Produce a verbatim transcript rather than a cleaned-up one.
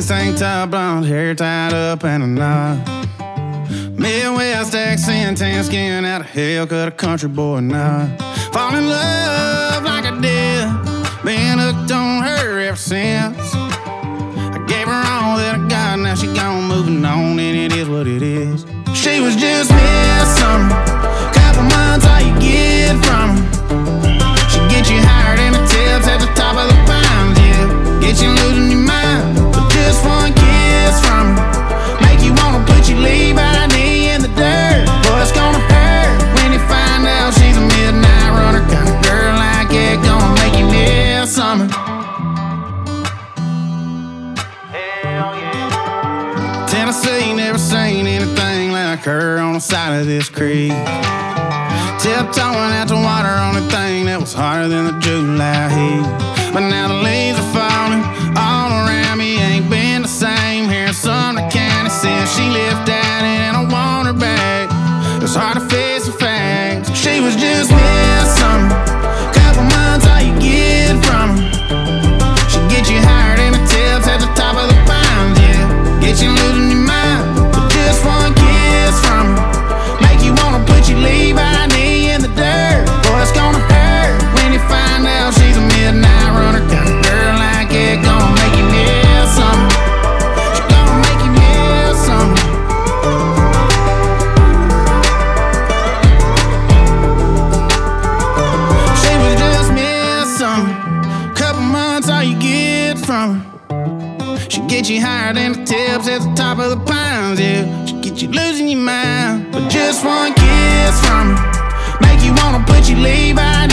jeans, tank top, blonde hair tied up in a knot. Midwest accent, tan skin, out of hell, cut a country boy now. Fall in love like I did, been hooked on her ever since. I gave her all that I got, now she gone, moving on, and it is what it is. She was just midsummer, couple months all you get from her. She get you higher than the tips at the top of the pines, yeah. Get you losing your mind, but just one kiss from her make you wanna put your Levi knee in the dirt. Boy, it's gonna hurt when you find out she's a midnight runner kind of girl like it, gonna make you miss summer. Hell yeah. Tennessee never seen anything like her on the side of this creek. Tiptoeing out the water on a thing that was hotter than the July heat. But now the leaves are falling all around me, ain't been the same here in Sumner County since she left out, and I want her back. It's hard to face the facts. She was just midsummer, couple months all you get from her. She get you higher than the tips at the top of the pines, yeah. Get you losing your mind, but just one kiss from her make you wanna put your Levi knee in the dirt. Boy, it's gonna hurt when you find out she's a midnight runner kind of girl like it, gonna make you miss something. She gonna make you miss something. She was just midsummer, couple months all you get from her. She get you higher than the tips at the top of the pines, yeah. She get you losing your mind, but just one kiss from her make you wanna put your Levi